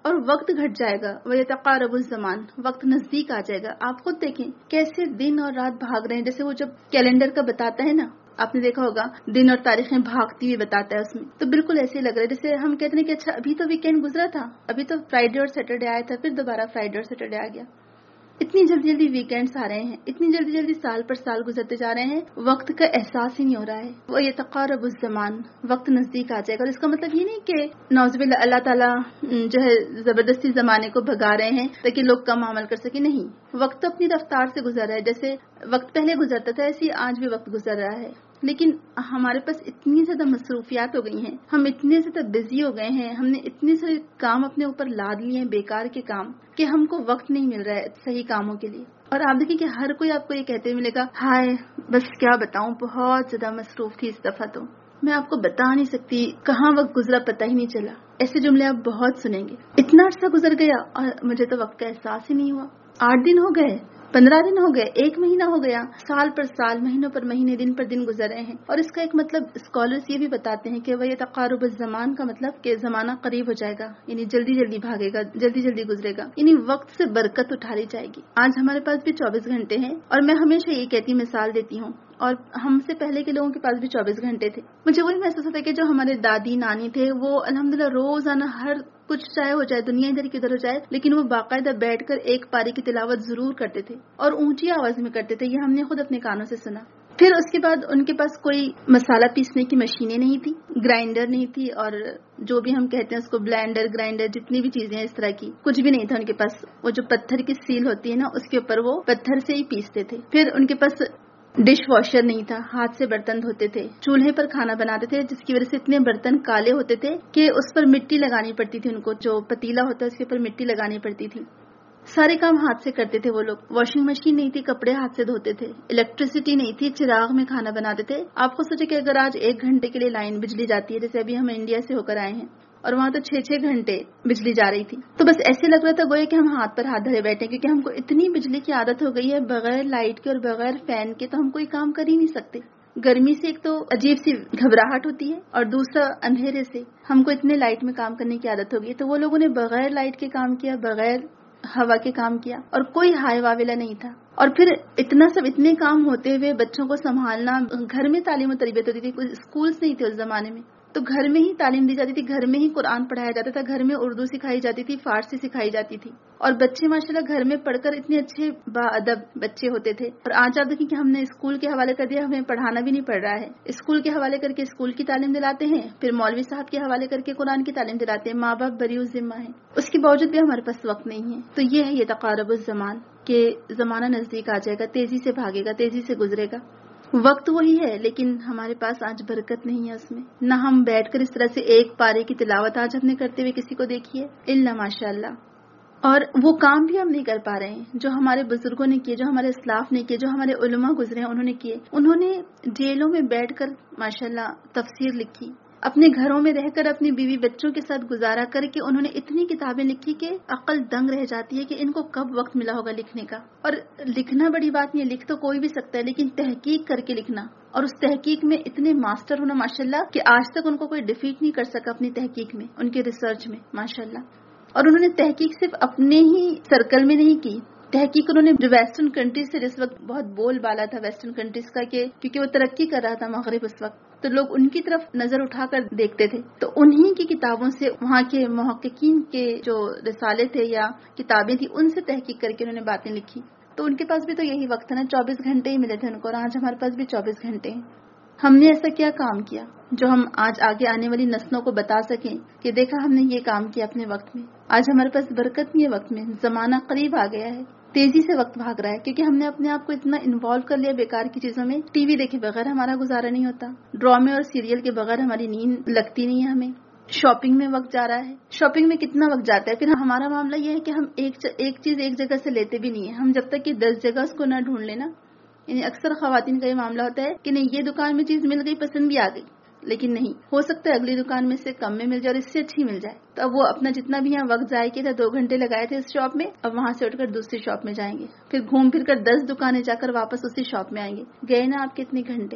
S1: اور وقت گھٹ جائے گا. وَيَتَقَارَبُ الزَّمَانُ, وقت نزدیک آ جائے گا. آپ خود دیکھیں کیسے دن اور رات بھاگ رہے ہیں. جیسے وہ جب کیلنڈر کا بتاتا ہے نا, آپ نے دیکھا ہوگا دن اور تاریخیں بھاگتی ہوئی بتاتا ہے اس میں, تو بالکل ایسے ہی لگ رہا ہے جیسے ہم کہتے ہیں کہ اچھا ابھی تو ویکینڈ گزرا تھا, ابھی تو فرائیڈے اور سیٹرڈے آیا تھا, پھر دوبارہ فرائیڈے اور سیٹرڈے آ گیا. اتنی جلدی جلدی ویکینڈز آ رہے ہیں, اتنی جلدی جلدی سال پر سال گزرتے جا رہے ہیں, وقت کا احساس ہی نہیں ہو رہا ہے. وہ یتقارب الزمان, وقت نزدیک آ جائے گا. اور اس کا مطلب یہ نہیں کہ نعوذ باللہ اللہ تعالیٰ جو ہے زبردستی زمانے کو بھگا رہے ہیں تاکہ لوگ کم عمل کر سکیں. نہیں, وقت اپنی رفتار سے گزر رہا ہے. جیسے وقت پہلے گزرتا تھا ایسے آج بھی وقت گزر رہا ہے, لیکن ہمارے پاس اتنی زیادہ مصروفیات ہو گئی ہیں, ہم اتنے زیادہ بزی ہو گئے ہیں, ہم نے اتنے سارے کام اپنے اوپر لاد لیے ہیں, بیکار کے کام, کہ ہم کو وقت نہیں مل رہا ہے صحیح کاموں کے لیے. اور آپ دیکھیں کہ ہر کوئی آپ کو یہ کہتے ملے گا, ہائے بس کیا بتاؤں, بہت زیادہ مصروف تھی اس دفعہ, تو میں آپ کو بتا نہیں سکتی کہاں وقت گزرا پتہ ہی نہیں چلا. ایسے جملے آپ بہت سنیں گے. اتنا عرصہ گزر گیا اور مجھے تو وقت کا احساس ہی نہیں ہوا. آٹھ دن ہو گئے, پندرہ دن ہو گئے, ایک مہینہ ہو گیا, سال پر سال, مہینوں پر مہینے, دن پر دن گزر رہے ہیں. اور اس کا ایک مطلب اسکالرز یہ بھی بتاتے ہیں کہ وہ یہ تقارب الزمان کا مطلب کہ زمانہ قریب ہو جائے گا, یعنی جلدی جلدی بھاگے گا, جلدی جلدی گزرے گا, یعنی وقت سے برکت اٹھا لی جائے گی. آج ہمارے پاس بھی چوبیس گھنٹے ہیں, اور میں ہمیشہ یہ کہتی مثال دیتی ہوں, اور ہم سے پہلے کے لوگوں کے پاس بھی چوبیس گھنٹے تھے. مجھے وہی محسوس ہوتا ہے کہ جو ہمارے دادی نانی تھے وہ الحمدللہ روزانہ ہر کچھ چاہے ہو جائے, دنیا ادھر کی ادھر ہو جائے, لیکن وہ باقاعدہ بیٹھ کر ایک پاری کی تلاوت ضرور کرتے تھے, اور اونچی آواز میں کرتے تھے. یہ ہم نے خود اپنے کانوں سے سنا. پھر اس کے بعد ان کے پاس کوئی مسالہ پیسنے کی مشینیں نہیں تھی, گرائنڈر نہیں تھی, اور جو بھی ہم کہتے ہیں اس کو بلینڈر, گرائنڈر, جتنی بھی چیزیں ہیں اس طرح کی کچھ بھی نہیں تھا ان کے پاس. وہ جو پتھر کی سیل ہوتی ہے نا, اس کے اوپر وہ پتھر سے ہی پیستے تھے. پھر ان کے پاس ڈش واشر نہیں تھا, ہاتھ سے برتن دھوتے تھے, چولہے پر کھانا بناتے تھے, جس کی وجہ سے اتنے برتن کالے ہوتے تھے کہ اس پر مٹی لگانی پڑتی تھی ان کو. جو پتیلا ہوتا ہے اس کے اوپر مٹی لگانی پڑتی تھی. سارے کام ہاتھ سے کرتے تھے وہ لوگ. واشنگ مشین نہیں تھی, کپڑے ہاتھ سے دھوتے تھے. الیکٹریسٹی نہیں تھی, چراغ میں کھانا بناتے تھے. آپ خود سوچے کہ اگر آج ایک گھنٹے کے لیے لائن بجلی جاتی ہے, جیسے ابھی ہم انڈیا سے ہو کر آئے ہیں, اور وہاں تو چھ چھ گھنٹے بجلی جا رہی تھی, تو بس ایسے لگ رہا تھا گویا کہ ہم ہاتھ پر ہاتھ دھرے بیٹھے, کیونکہ ہم کو اتنی بجلی کی عادت ہو گئی ہے. بغیر لائٹ کے اور بغیر فین کے تو ہم کوئی کام کر ہی نہیں سکتے. گرمی سے ایک تو عجیب سی گھبراہٹ ہوتی ہے, اور دوسرا اندھیرے سے ہم کو اتنے لائٹ میں کام کرنے کی عادت ہو گئی. تو وہ لوگوں نے بغیر لائٹ کے کام کیا, بغیر ہوا کے کام کیا, اور کوئی ہائے واویلا نہیں تھا. اور پھر اتنا سب اتنے کام ہوتے ہوئے بچوں کو سنبھالنا, گھر میں تعلیم و تربیت ہوتی تھی, کوئی اسکولس نہیں تھے اس زمانے میں, تو گھر میں ہی تعلیم دی جاتی تھی, گھر میں ہی قرآن پڑھایا جاتا تھا, گھر میں اردو سکھائی جاتی تھی, فارسی سکھائی جاتی تھی, اور بچے ماشاءاللہ گھر میں پڑھ کر اتنے اچھے با ادب بچے ہوتے تھے. اور آج آپ دیکھیں کہ ہم نے اسکول کے حوالے کر دیا, ہمیں پڑھانا بھی نہیں پڑ رہا ہے. اسکول کے حوالے کر کے اسکول کی تعلیم دلاتے ہیں, پھر مولوی صاحب کے حوالے کر کے قرآن کی تعلیم دلاتے ہیں. ماں باپ بری الذمہ ہیں, اس کے باوجود بھی ہمارے پاس وقت نہیں ہے. تو یہ ہے یہ تقارب الزمان, کہ زمانہ نزدیک آ جائے گا, تیزی سے بھاگے گا, تیزی سے گزرے گا. وقت وہی ہے, لیکن ہمارے پاس آج برکت نہیں ہے اس میں. نہ ہم بیٹھ کر اس طرح سے ایک پارے کی تلاوت آج ہم نے کرتے ہوئے کسی کو دیکھی ہے, الا ماشاء اللہ. اور وہ کام بھی ہم نہیں کر پا رہے ہیں جو ہمارے بزرگوں نے کیے, جو ہمارے اسلاف نے کیے, جو ہمارے علماء گزرے ہیں انہوں نے کیے. انہوں نے جیلوں میں بیٹھ کر ماشاءاللہ تفسیر لکھی, اپنے گھروں میں رہ کر اپنی بیوی بچوں کے ساتھ گزارا کر کے انہوں نے اتنی کتابیں لکھی کہ عقل دنگ رہ جاتی ہے کہ ان کو کب وقت ملا ہوگا لکھنے کا. اور لکھنا بڑی بات نہیں ہے, لکھ تو کوئی بھی سکتا ہے, لیکن تحقیق کر کے لکھنا, اور اس تحقیق میں اتنے ماسٹر ہونا ماشاءاللہ کہ آج تک ان کو کوئی ڈیفیٹ نہیں کر سکا اپنی تحقیق میں, ان کے ریسرچ میں ماشاءاللہ. اور انہوں نے تحقیق صرف اپنے ہی سرکل میں نہیں کی, تحقیق انہوں نے جو ویسٹرن کنٹریز سے جس وقت بہت بول بالا تھا ویسٹرن کنٹریز کا, کہ کیونکہ وہ ترقی کر رہا تھا مغرب اس وقت, تو لوگ ان کی طرف نظر اٹھا کر دیکھتے تھے, تو انہی کی کتابوں سے وہاں کے محققین کے جو رسالے تھے یا کتابیں تھی ان سے تحقیق کر کے انہوں نے باتیں لکھی. تو ان کے پاس بھی تو یہی وقت ہے نا, چوبیس گھنٹے ہی ملے تھے ان کو, اور آج ہمارے پاس بھی چوبیس گھنٹے ہیں. ہم نے ایسا کیا کام کیا جو ہم آج آگے آنے والی نسلوں کو بتا سکیں کہ دیکھا ہم نے یہ کام کیا اپنے وقت میں. آج ہمارے پاس برکت نہیں ہے وقت میں, زمانہ قریب آ گیا ہے, تیزی سے وقت بھاگ رہا ہے, کیونکہ ہم نے اپنے آپ کو اتنا انوالو کر لیا بیکار کی چیزوں میں. ٹی وی دیکھے بغیر ہمارا گزارا نہیں ہوتا, ڈرامے اور سیریل کے بغیر ہماری نیند لگتی نہیں ہے ہمیں, شاپنگ میں وقت جا رہا ہے. شاپنگ میں کتنا وقت جاتا ہے. پھر ہمارا معاملہ یہ ہے کہ ہم ایک ایک چیز ایک جگہ سے لیتے بھی نہیں ہیں, ہم جب تک کہ دس جگہ اس کو نہ ڈھونڈ لینا. یعنی اکثر خواتین کا یہ معاملہ ہوتا ہے کہ نہیں یہ دکان میں چیز مل گئی, پسند بھی آ گئی, لیکن نہیں ہو سکتا ہے اگلی دکان میں سے کم میں مل جائے اور اس سے اچھی مل جائے. تو اب وہ اپنا جتنا بھی یہاں وقت ضائع کیا تھا, دو گھنٹے لگائے تھے اس شاپ میں, اب وہاں سے اٹھ کر دوسری شاپ میں جائیں گے, پھر گھوم پھر کر دس دکانیں جا کر واپس اسی شاپ میں آئیں گے. گئے نا آپ کے اتنے گھنٹے,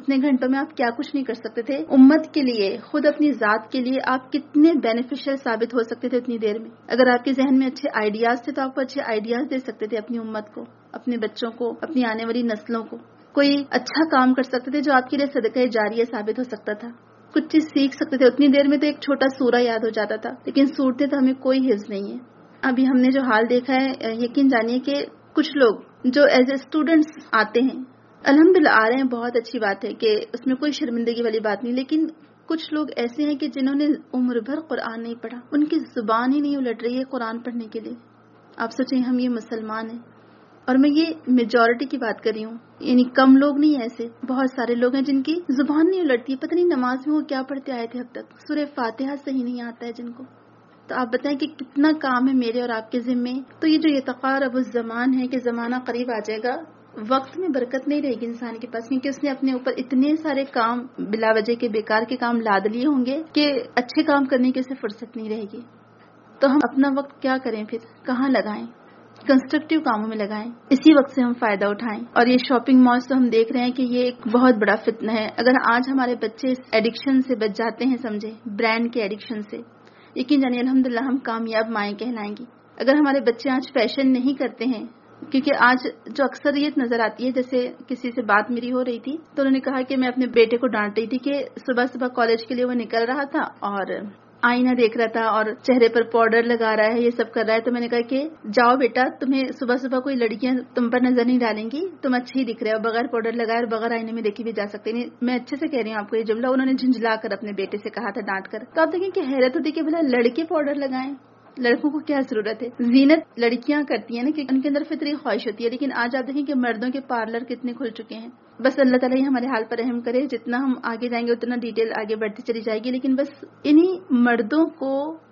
S1: اتنے گھنٹوں میں آپ کیا کچھ نہیں کر سکتے تھے امت کے لیے، خود اپنی ذات کے لیے آپ کتنے بینیفیشل ثابت ہو سکتے تھے اتنی دیر میں. اگر آپ کے ذہن میں اچھے آئیڈیاز تھے تو آپ کو اچھے آئیڈیاز دے سکتے تھے اپنی امت کو، اپنے بچوں کو، اپنی آنے والی نسلوں کو. کوئی اچھا کام کر سکتے تھے جو آپ کے لیے صدقہ جاریہ ثابت ہو سکتا تھا. کچھ چیز سیکھ سکتے تھے. اتنی دیر میں تو ایک چھوٹا سورہ یاد ہو جاتا تھا، لیکن صورتیں تو ہمیں کوئی حفظ نہیں ہے. ابھی ہم نے جو حال دیکھا ہے، یقین جانیے کہ کچھ لوگ جو ایز اے اسٹوڈینٹس آتے ہیں، الحمدللہ آ رہے ہیں، بہت اچھی بات ہے کہ اس میں کوئی شرمندگی والی بات نہیں، لیکن کچھ لوگ ایسے ہیں کہ جنہوں نے عمر بھر قرآن نہیں پڑھا، ان کی زبان ہی نہیں الٹ رہی ہے قرآن پڑھنے کے لیے. آپ سوچیں ہم یہ مسلمان ہیں، اور میں یہ میجورٹی کی بات کر رہی ہوں، یعنی کم لوگ نہیں، ایسے بہت سارے لوگ ہیں جن کی زبان نہیں الٹتی. پتہ نہیں نماز میں وہ کیا پڑھتے آئے تھے اب تک، سورہ فاتحہ صحیح نہیں آتا ہے جن کو. تو آپ بتائیں کہ کتنا کام ہے میرے اور آپ کے ذمے. تو یہ جو یتقارب الزمان ہے کہ زمانہ قریب آ جائے گا، وقت میں برکت نہیں رہے گی انسان کے پاس، کیونکہ اس نے اپنے اوپر اتنے سارے کام بلا وجہ کے بیکار کے کام لاد لیے ہوں گے کہ اچھے کام کرنے کی اسے فرصت نہیں رہے گی. تو ہم اپنا وقت کیا کریں پھر، کہاں لگائیں؟ کنسٹرکٹیو کاموں میں لگائیں، اسی وقت سے ہم فائدہ اٹھائیں. اور یہ شاپنگ مالز تو ہم دیکھ رہے ہیں کہ یہ ایک بہت بڑا فتنہ ہے. اگر آج ہمارے بچے اس ایڈکشن سے بچ جاتے ہیں، سمجھے برانڈ کے ایڈکشن سے، یقین جانیے الحمدللہ ہم کامیاب مائیں کہلائیں گی. اگر ہمارے بچے آج فیشن نہیں کرتے ہیں، کیونکہ آج جو اکثریت نظر آتی ہے، جیسے کسی سے بات میری ہو رہی تھی تو انہوں نے کہا کہ میں اپنے بیٹے کو ڈانٹ رہی تھی کہ صبح صبح کالج کے لیے وہ نکل رہا تھا اور آئینہ دیکھ رہا تھا اور چہرے پر پاؤڈر لگا رہا ہے، یہ سب کر رہا ہے. تو میں نے کہا کہ جاؤ بیٹا، تمہیں صبح صبح کوئی لڑکیاں تم پر نظر نہیں ڈالیں گی، تم اچھے ہی دکھ رہے ہو، بغیر پاؤڈر لگائے اور بغیر آئینے میں دیکھی بھی جا سکتے نہیں. میں اچھے سے کہہ رہی ہوں آپ کو یہ جملہ انہوں نے جھنجھلا کر اپنے بیٹے سے کہا تھا، ڈانٹ کر. تو آپ دیکھیں کہ حیرت ہوتی کہ بھلا لڑکے پاؤڈر لگائیں، لڑکوں کو کیا ضرورت ہے؟ زینت لڑکیاں کرتی ہیں نا، کہ ان کے اندر فطری خواہش ہوتی ہے. لیکن آج آپ دیکھیں کہ مردوں کے پارلر کتنے کھل چکے ہیں. بس اللہ تعالیٰ ہمارے حال پر رحم کرے. جتنا ہم آگے جائیں گے اتنا ڈیٹیل آگے بڑھتی چلی جائے گی. لیکن بس انہی مردوں کو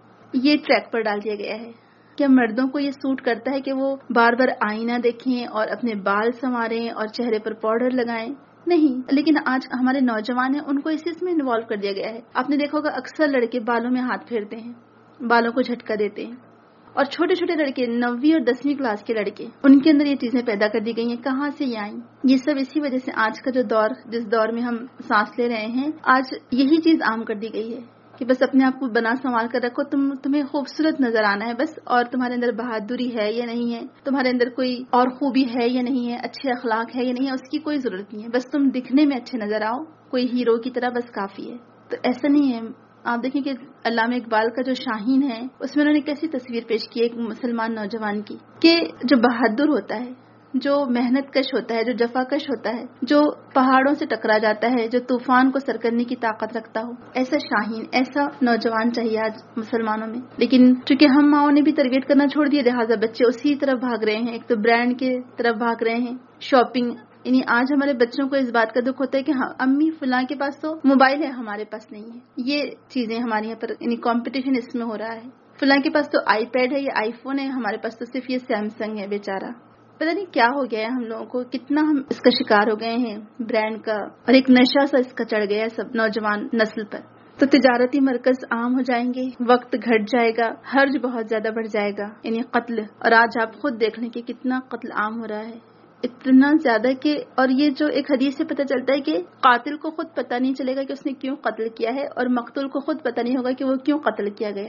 S1: یہ ٹریک پر ڈال دیا گیا ہے. کیا مردوں کو یہ سوٹ کرتا ہے کہ وہ بار بار آئینہ دیکھیں اور اپنے بال سنواریں اور چہرے پر پاؤڈر لگائیں؟ نہیں. لیکن آج ہمارے نوجوان ہیں، ان کو اس چیز میں انوالو کر دیا گیا ہے. آپ نے دیکھا ہوگا اکثر لڑکے بالوں میں ہاتھ پھیرتے ہیں، بالوں کو جھٹکا دیتے ہیں. اور چھوٹے چھوٹے لڑکے، نویں اور دسویں کلاس کے لڑکے، ان کے اندر یہ چیزیں پیدا کر دی گئی ہیں. کہاں سے یہ آئیں؟ یہ سب اسی وجہ سے آج کا جو دور، جس دور میں ہم سانس لے رہے ہیں، آج یہی چیز عام کر دی گئی ہے کہ بس اپنے آپ کو بنا سنبھال کر رکھو. تم تمہیں خوبصورت نظر آنا ہے بس، اور تمہارے اندر بہادری ہے یا نہیں ہے، تمہارے اندر کوئی اور خوبی ہے یا نہیں ہے، اچھے اخلاق ہے یا نہیں ہے، اس کی کوئی ضرورت نہیں ہے. بس تم دکھنے میں اچھے نظر آؤ، کوئی ہیرو کی طرح، بس کافی ہے. تو ایسا نہیں ہے. آپ دیکھیں کہ علامہ اقبال کا جو شاہین ہے، اس میں انہوں نے کیسی تصویر پیش کی ایک مسلمان نوجوان کی، کہ جو بہادر ہوتا ہے، جو محنت کش ہوتا ہے، جو جفا کش ہوتا ہے، جو پہاڑوں سے ٹکرا جاتا ہے، جو طوفان کو سر کرنے کی طاقت رکھتا ہو، ایسا شاہین، ایسا نوجوان چاہیے آج مسلمانوں میں. لیکن چونکہ ہم ماؤں نے بھی تربیت کرنا چھوڑ دیا، لہٰذا بچے اسی طرف بھاگ رہے ہیں. ایک تو برانڈ کی طرف بھاگ رہے ہیں، شاپنگ. یعنی آج ہمارے بچوں کو اس بات کا دکھ ہوتا ہے کہ ہاں امی فلاں کے پاس تو موبائل ہے، ہمارے پاس نہیں ہے. یہ چیزیں ہمارے یہاں پر، یعنی کمپٹیشن اس میں ہو رہا ہے. فلاں کے پاس تو آئی پیڈ ہے یا آئی فون ہے، ہمارے پاس تو صرف یہ سیمسنگ ہے. بیچارہ پتہ نہیں کیا ہو گیا ہے ہم لوگوں کو، کتنا ہم اس کا شکار ہو گئے ہیں برانڈ کا، اور ایک نشہ سا اس کا چڑھ گیا ہے سب نوجوان نسل پر. تو تجارتی مرکز عام ہو جائیں گے، وقت گھٹ جائے گا، حرج بہت زیادہ بڑھ جائے گا، یعنی قتل. اور آج آپ خود دیکھ لیں کہ کتنا قتل عام ہو رہا ہے، اتنا زیادہ کہ، اور یہ جو ایک حدیث سے پتہ چلتا ہے کہ قاتل کو خود پتہ نہیں چلے گا کہ اس نے کیوں قتل کیا ہے، اور مقتول کو خود پتہ نہیں ہوگا کہ وہ کیوں قتل کیا گیا.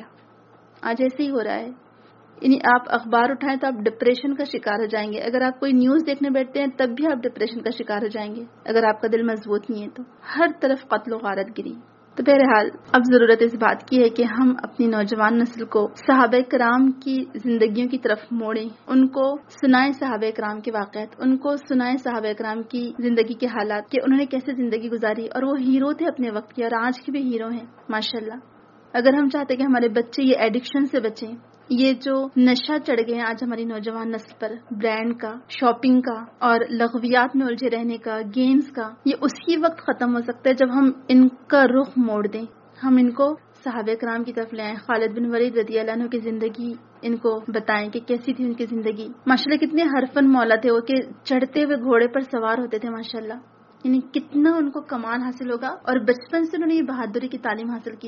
S1: آج ایسے ہی ہو رہا ہے. یعنی آپ اخبار اٹھائیں تو آپ ڈپریشن کا شکار ہو جائیں گے. اگر آپ کوئی نیوز دیکھنے بیٹھتے ہیں تب بھی آپ ڈپریشن کا شکار ہو جائیں گے، اگر آپ کا دل مضبوط نہیں ہے تو. ہر طرف قتل و غارت گری. تو بہرحال اب ضرورت اس بات کی ہے کہ ہم اپنی نوجوان نسل کو صحابہ کرام کی زندگیوں کی طرف موڑیں، ان کو سنائیں صحابہ کرام کے واقعات، ان کو سنائیں صحابہ کرام کی زندگی کے حالات، کہ انہوں نے کیسے زندگی گزاری، اور وہ ہیرو تھے اپنے وقت کے، اور آج کے بھی ہیرو ہیں ماشاءاللہ. اگر ہم چاہتے کہ ہمارے بچے یہ ایڈکشن سے بچیں، یہ جو نشہ چڑھ گئے ہیں آج ہماری نوجوان نسل پر، برانڈ کا، شاپنگ کا اور لغویات میں الجھے رہنے کا، گیمز کا، یہ اسی وقت ختم ہو سکتا ہے جب ہم ان کا رخ موڑ دیں، ہم ان کو صحابہ کرام کی طرف لے آئیں. خالد بن ولید رضی اللہ عنہ کی زندگی ان کو بتائیں کہ کیسی تھی ان کی زندگی. ماشاءاللہ کتنے حرفن مولا تھے وہ، کہ چڑھتے ہوئے گھوڑے پر سوار ہوتے تھے ماشاءاللہ. یعنی کتنا ان کو کمال حاصل ہوگا، اور بچپن سے انہوں نے یہ بہادری کی تعلیم حاصل کی تھی.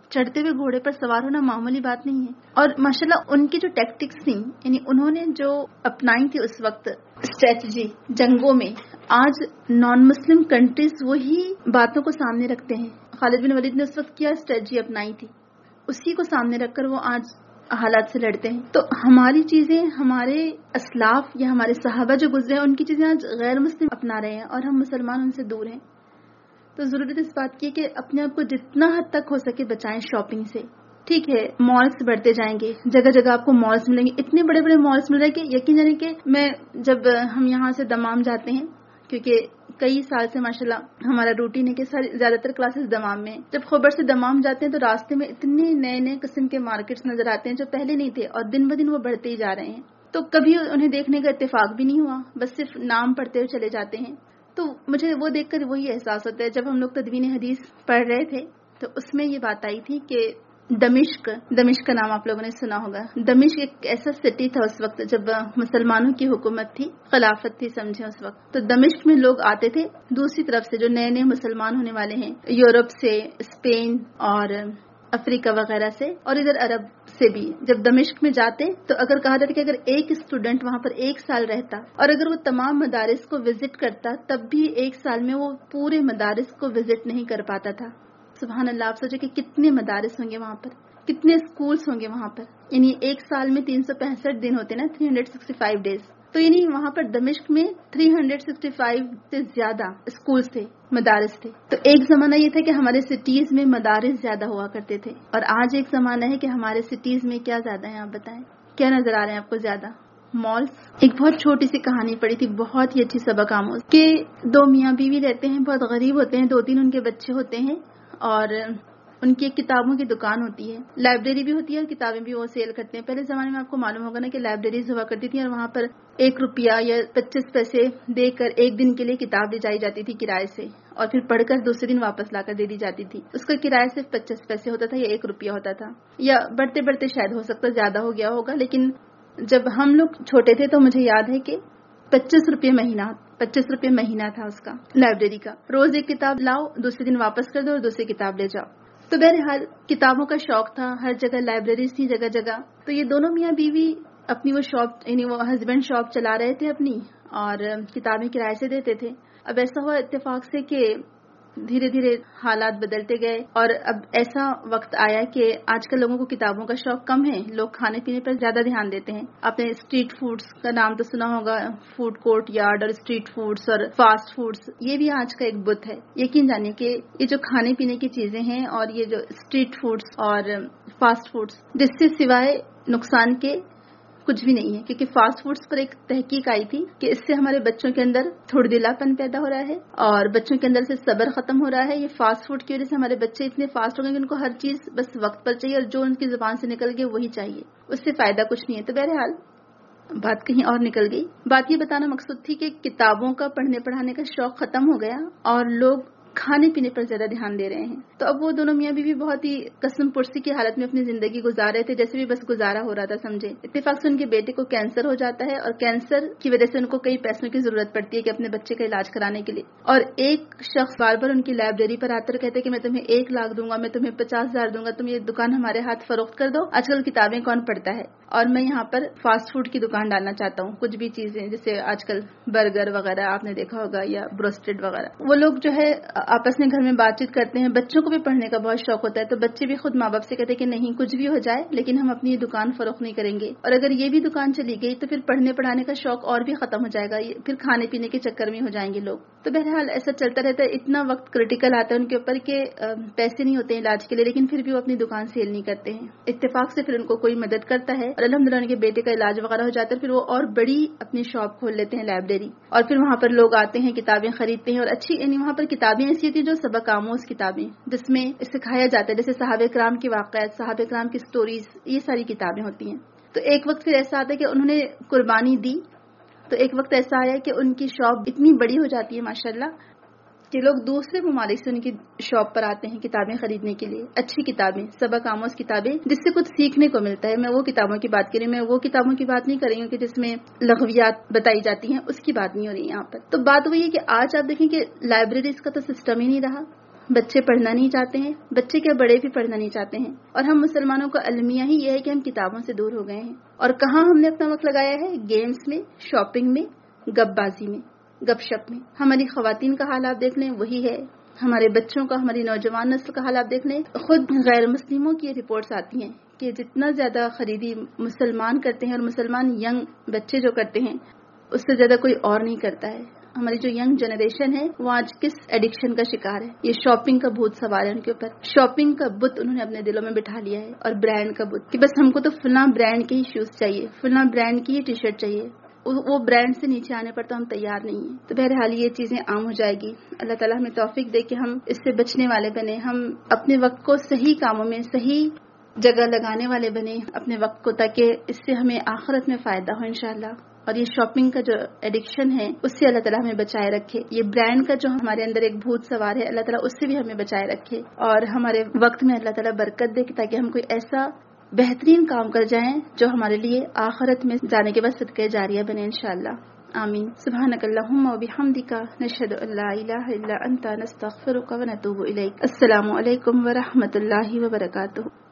S1: چڑھتے ہوئے گھوڑے پر سوار ہونا معمولی بات نہیں ہے. اور ماشاءاللہ ان کی جو ٹیکٹکس تھیں، یعنی انہوں نے جو اپنائی تھی اس وقت اسٹریٹجی جنگوں میں، آج نان مسلم کنٹریز وہی باتوں کو سامنے رکھتے ہیں. خالد بن ولید نے اس وقت کیا اسٹریٹجی اپنائی تھی، اسی کو سامنے رکھ کر وہ آج حالات سے لڑتے ہیں. تو ہماری چیزیں، ہمارے اسلاف یا ہمارے صحابہ جو گزرے ہیں، ان کی چیزیں آج غیر مسلم اپنا رہے ہیں اور ہم مسلمان ان سے دور ہیں. تو ضرورت اس بات کی ہے کہ اپنے آپ کو جتنا حد تک ہو سکے بچائیں شاپنگ سے. ٹھیک ہے، مالس بڑھتے جائیں گے، جگہ جگہ آپ کو مالس ملیں گے، اتنے بڑے بڑے مالس مل رہے ہیں کہ یقین جانے کہ میں جب ہم یہاں سے دمام جاتے ہیں، کیونکہ کئی سال سے ماشاءاللہ ہمارا روٹین ہے کہ ساری زیادہ تر کلاسز دمام میں ہیں. جب خبر سے دمام جاتے ہیں تو راستے میں اتنے نئے نئے قسم کے مارکیٹس نظر آتے ہیں جو پہلے نہیں تھے، اور دن بہ دن وہ بڑھتے ہی جا رہے ہیں. تو کبھی انہیں دیکھنے کا اتفاق بھی نہیں ہوا، بس صرف نام پڑھتے ہوئے چلے جاتے ہیں. تو مجھے وہ دیکھ کر وہی احساس ہوتا ہے. جب ہم لوگ تدوین حدیث پڑھ رہے تھے تو اس میں یہ بات آئی تھی کہ دمشق دمشق کا نام آپ لوگوں نے سنا ہوگا. دمشق ایک ایسا سٹی تھا اس وقت جب مسلمانوں کی حکومت تھی، خلافت تھی سمجھے اس وقت. تو دمشق میں لوگ آتے تھے دوسری طرف سے جو نئے نئے مسلمان ہونے والے ہیں، یورپ سے، اسپین اور افریقہ وغیرہ سے، اور ادھر عرب سے بھی. جب دمشق میں جاتے تو اگر کہا جاتا کہ اگر ایک اسٹوڈنٹ وہاں پر ایک سال رہتا اور اگر وہ تمام مدارس کو وزٹ کرتا، تب بھی ایک سال میں وہ پورے مدارس کو وزٹ نہیں کر پاتا تھا. سبحان اللہ. آپ سوچے کہ کتنے مدارس ہوں گے وہاں پر، کتنے اسکولس ہوں گے وہاں پر. یعنی ایک سال میں تین سو پینسٹھ دن ہوتے نا، three hundred sixty five days. تو یعنی وہاں پر دمشق میں تھری ہنڈریڈ سکسٹی فائیو سے زیادہ اسکولس تھے، مدارس تھے. تو ایک زمانہ یہ تھا کہ ہمارے سٹیز میں مدارس زیادہ ہوا کرتے تھے، اور آج ایک زمانہ ہے کہ ہمارے سٹیز میں کیا زیادہ ہیں؟ آپ بتائیں کیا نظر آ رہے ہیں آپ کو زیادہ؟ مالس. ایک بہت چھوٹی سی کہانی پڑی تھی، بہت ہی اچھی سبق آموز، کہ دو میاں بیوی رہتے ہیں، بہت غریب ہوتے ہیں، دو تین ان کے بچے ہوتے ہیں، اور ان کی ایک کتابوں کی دکان ہوتی ہے، لائبریری بھی ہوتی ہے اور کتابیں بھی وہ سیل کرتے ہیں. پہلے زمانے میں آپ کو معلوم ہوگا نا کہ لائبریریز ہوا کرتی تھی، اور وہاں پر ایک روپیہ یا پچیس پیسے دے کر ایک دن کے لیے کتاب لی جائی جاتی تھی کرائے سے، اور پھر پڑھ کر دوسرے دن واپس لا کر دے دی جاتی تھی. اس کا کرایہ صرف پچیس پیسے ہوتا تھا یا ایک روپیہ ہوتا تھا، یا بڑھتے بڑھتے شاید ہو سکتا زیادہ ہو گیا ہوگا. لیکن جب ہم لوگ چھوٹے تھے تو مجھے یاد ہے کہ پچیس روپے مہینہ پچیس روپے مہینہ تھا اس کا، لائبریری کا. روز ایک کتاب لاؤ، دوسرے دن واپس کر دو اور دوسری کتاب لے جاؤ. تو بہرحال کتابوں کا شوق تھا، ہر جگہ لائبریریز تھی جگہ جگہ. تو یہ دونوں میاں بیوی اپنی وہ شاپ، یعنی وہ ہسبینڈ شاپ چلا رہے تھے اپنی، اور کتابیں کرائے سے دیتے تھے. اب ایسا ہوا اتفاق سے کہ دھیرے دھیرے حالات بدلتے گئے، اور اب ایسا وقت آیا کہ آج کل لوگوں کو کتابوں کا شوق کم ہے، لوگ کھانے پینے پر زیادہ دھیان دیتے ہیں. آپ نے اسٹریٹ فوڈز کا نام تو سنا ہوگا، فوڈ کورٹ یارڈ اور اسٹریٹ فوڈز اور فاسٹ فوڈز، یہ بھی آج کا ایک بت ہے. یقین جانیے کہ یہ جو کھانے پینے کی چیزیں ہیں اور یہ جو اسٹریٹ فوڈز اور فاسٹ فوڈز، جس سے سوائے نقصان کے کچھ بھی نہیں ہے. کیونکہ فاسٹ فوڈز پر ایک تحقیق آئی تھی کہ اس سے ہمارے بچوں کے اندر تھوڑ دلا پن پیدا ہو رہا ہے اور بچوں کے اندر سے صبر ختم ہو رہا ہے. یہ فاسٹ فوڈ کی وجہ سے ہمارے بچے اتنے فاسٹ ہو گئے کہ ان کو ہر چیز بس وقت پر چاہیے، اور جو ان کی زبان سے نکل گئے وہی چاہیے، اس سے فائدہ کچھ نہیں ہے. تو بہرحال بات کہیں اور نکل گئی. بات یہ بتانا مقصود تھی کہ کتابوں کا پڑھنے پڑھانے کا شوق ختم ہو گیا اور لوگ کھانے پینے پر زیادہ دھیان دے رہے ہیں. تو اب وہ دونوں میاں بیوی بہت ہی قسم پرسی کی حالت میں اپنی زندگی گزار رہے تھے، جیسے بھی بس گزارا ہو رہا تھا سمجھے. اتفاق سے ان کے بیٹے کو کینسر ہو جاتا ہے، اور کینسر کی وجہ سے ان کو کئی پیسوں کی ضرورت پڑتی ہے کہ اپنے بچے کا علاج کرانے کے لیے. اور ایک شخص بار بار ان کی لائبریری پر آتا اور کہتے کہ میں تمہیں ایک لاکھ دوں گا، میں تمہیں پچاس ہزار دوں گا، تم یہ دکان ہمارے ہاتھ فروخت کر دو. آج کل کتابیں کون پڑھتا ہے، اور میں یہاں پر فاسٹ فوڈ کی دکان ڈالنا چاہتا ہوں. کچھ بھی چیزیں جیسے آج کل برگر وغیرہ آپ نے دیکھا ہوگا، یا بروسٹڈ وغیرہ. وہ لوگ جو ہے آپس میں گھر میں بات چیت کرتے ہیں. بچوں کو بھی پڑھنے کا بہت شوق ہوتا ہے، تو بچے بھی خود ماں باپ سے کہتے ہیں کہ نہیں کچھ بھی ہو جائے لیکن ہم اپنی دکان فروخت نہیں کریں گے. اور اگر یہ بھی دکان چلی گئی تو پھر پڑھنے پڑھانے کا شوق اور بھی ختم ہو جائے گا، پھر کھانے پینے کے چکر میں ہو جائیں گے لوگ. تو بہرحال ایسا چلتا رہتا ہے. اتنا وقت کریٹیکل آتا ہے ان کے اوپر کہ پیسے نہیں ہوتے ہیں علاج کے لیے، لیکن پھر بھی وہ اپنی دکان سیل نہیں کرتے ہیں. اتفاق سے پھر ان کو کوئی مدد کرتا ہے اور الحمدللہ ان کے بیٹے کا علاج وغیرہ ہو جاتا ہے. پھر وہ اور بڑی اپنی شاپ کھول لیتے ہیں، لائبریری، اور پھر وہاں پر لوگ آتے ہیں کتابیں خریدتے ہیں. اور اچھی یعنی وہاں پر کتابیں ایسی ہوتی ہیں جو سبق آموز کتابیں، جس میں سکھایا جاتا ہے، جیسے صحابہ کرام کی واقعات، صحابہ کرام کی سٹوریز، یہ ساری کتابیں ہوتی ہیں. تو ایک وقت پھر ایسا آتا ہے کہ انہوں نے قربانی دی. تو ایک وقت ایسا آیا کہ ان کی شاپ اتنی بڑی ہو جاتی ہے ماشاءاللہ کہ لوگ دوسرے ممالک سے ان کی شاپ پر آتے ہیں کتابیں خریدنے کے لیے. اچھی کتابیں، سبق آموز کتابیں جس سے کچھ سیکھنے کو ملتا ہے. میں وہ کتابوں کی بات کر رہی ہوں، میں وہ کتابوں کی بات نہیں کر رہی ہوں کہ جس میں لغویات بتائی جاتی ہیں، اس کی بات نہیں ہو رہی یہاں پر. تو بات وہی ہے کہ آج آپ دیکھیں کہ لائبریریز کا تو سسٹم ہی نہیں رہا. بچے پڑھنا نہیں چاہتے ہیں، بچے کیا بڑے بھی پڑھنا نہیں چاہتے ہیں، اور ہم مسلمانوں کا المیہ ہی یہ ہے کہ ہم کتابوں سے دور ہو گئے ہیں. اور کہاں ہم نے اپنا وقت لگایا ہے؟ گیمز میں، شاپنگ میں، گپ بازی میں، گپ شپ میں. ہماری خواتین کا حال آپ دیکھ لیں وہی ہے، ہمارے بچوں کا، ہماری نوجوان نسل کا حال آپ دیکھ لیں. خود غیر مسلموں کی رپورٹس آتی ہیں کہ جتنا زیادہ خریدی مسلمان کرتے ہیں اور مسلمان ینگ بچے جو کرتے ہیں اس سے زیادہ کوئی اور نہیں کرتا ہے. ہماری جو ینگ جنریشن ہے وہ آج کس ایڈکشن کا شکار ہے؟ یہ شاپنگ کا بھوت سوار ہے ان کے اوپر. شاپنگ کا بت انہوں نے اپنے دلوں میں بٹھا لیا ہے، اور برانڈ کا بت کہ بس ہم کو تو فلاں برانڈ کے ہی شوز چاہیے، فلاں برانڈ کی ہی ٹی شرٹ چاہیے، وہ برانڈ سے نیچے آنے پر تو ہم تیار نہیں ہیں. تو بہرحال یہ چیزیں عام ہو جائے گی. اللہ تعالیٰ ہمیں توفیق دے کہ ہم اس سے بچنے والے بنے، ہم اپنے وقت کو صحیح کاموں میں صحیح جگہ لگانے والے بنے اپنے وقت کو، تاکہ اس سے ہمیں آخرت میں فائدہ ہو انشاءاللہ. اور یہ شاپنگ کا جو ایڈکشن ہے اس سے اللہ تعالیٰ ہمیں بچائے رکھے. یہ برانڈ کا جو ہمارے اندر ایک بھوت سوار ہے، اللہ تعالیٰ اس سے بھی ہمیں بچائے رکھے، اور ہمارے وقت میں اللہ تعالیٰ برکت دے تاکہ ہم کوئی ایسا بہترین کام کر جائیں جو ہمارے لیے آخرت میں جانے کے بعد صدقہ جاریہ بنے انشاءاللہ. آمین. سبحانک اللہم و بحمدک، نشہد ان لا الہ الا انت، نستغفرک و نتوب الیک. السلام علیکم ورحمۃ اللہ وبرکاتہ.